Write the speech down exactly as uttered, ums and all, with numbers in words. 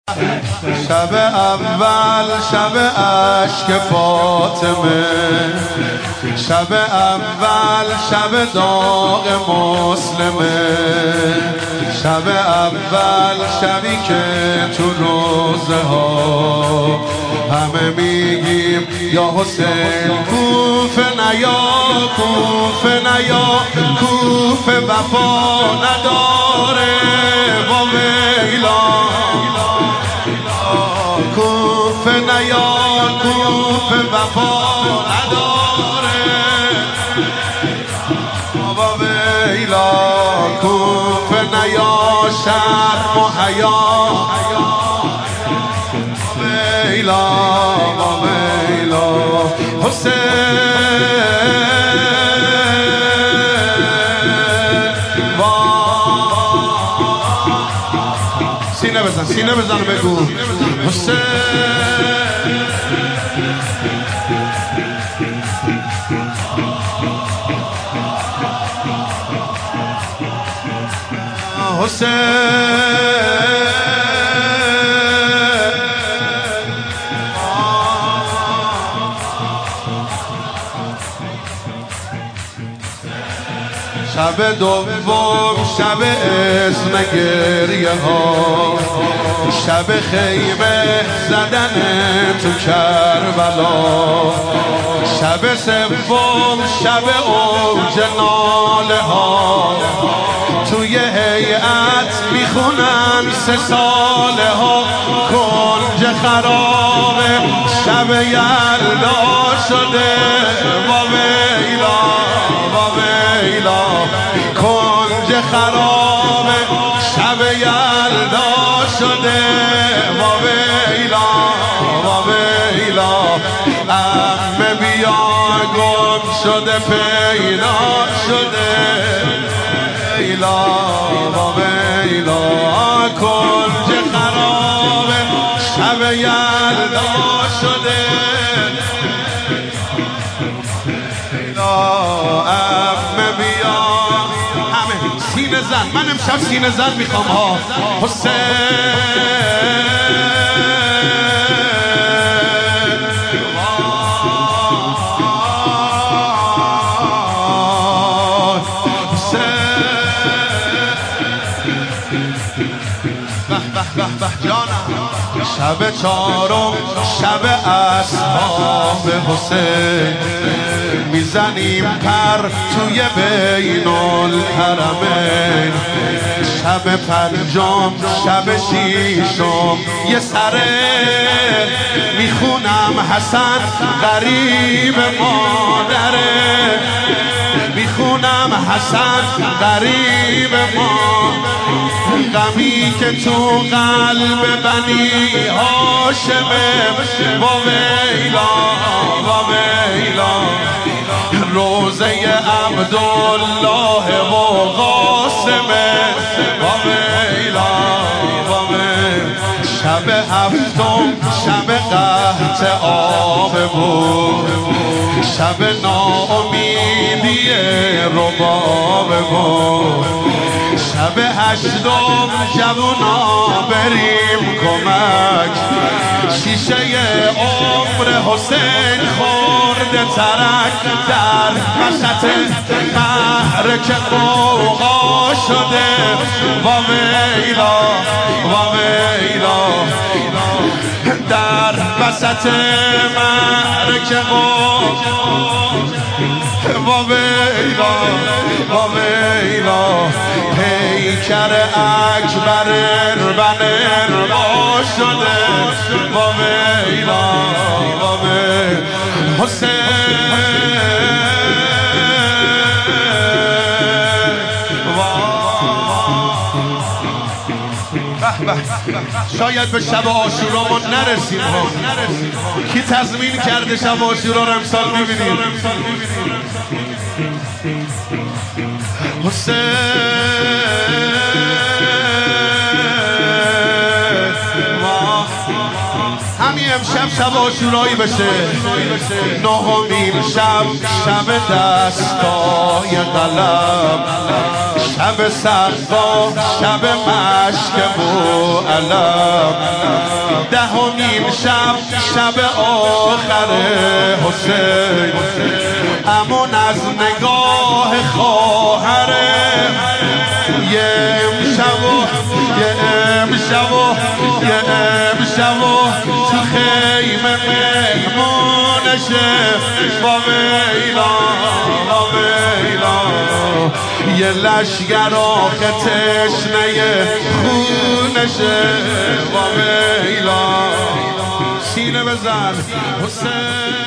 شب اول شب عشق فاطمه، شب اول شب داغ مسلمه، شب اول شبی که تو روزه ها همه میگیم یا حسین کوفه نیا، کوفه نیا، کوفه وفا نداره و ویلا، کوفه نیا، کوفه وفا نداره بابا ویلا، کوفه نیا شرم و حیا ویلا و ویلا حسین سینه بزن سینه بزن بگو حسین حسین شب دوم شب اسم گریه ها، شب خیمه زدن تو کربلا، شب سوم شب اوج ناله ها، توی هیئت میخونن سه ساله ها، کنج خرابه شب یلدا شده با ویلا با ویلا، کنج خرابه شب یلدا شده با ویلا با ویلا، عمه بیا گم شده پیدا شده ویلا با ویلا، کنج خرابه شب یلدا شده ویلا، عمه بیا همه سینه زن، من امشب سینه زن میخوام ها حسین شب چهارم شب اصحاب حسین، میزنیم پر توی بین الحرمین، شب پنجم شب شیشم یه سره میخونم حسن غریب مادره، میخونم حسن غریب ما، غمی که تو قلب بنی هاشمه با ویلا با ویلا، روزه عبدالله و قاسمه با ویلا با ویلا، شب هفتم شب قحط آب بود، شب ناامیدی رباب بود، شب هشتم جوونا بریم کمک، شیشه عمر حسین خورده ترک، در وسط محرک قوقا شده با ویلا با ویلا، در وسط محرک قوقا با ویلا با ویلا، پیکر اکبر اربن اربا شده با ویلا با ویلا حسین شاید به شب عاشورا ما نرسیم ها، کی تضمین کرده شب عاشورا رو امسال میبینیم حسین همین امشب شب عاشورایی بشه، نهمین شب شب دستای قلم، شب سقا شب مشک و علم، دهمین شب شب آخر حسین، امون از نگاه خواهر یه امشب و یه امشب و یه امشب و تو خیمه مهمونشه با ویلا با ویلا یه لشگر آخه تشنه خونشه با ویلا. سینه بزن حسین.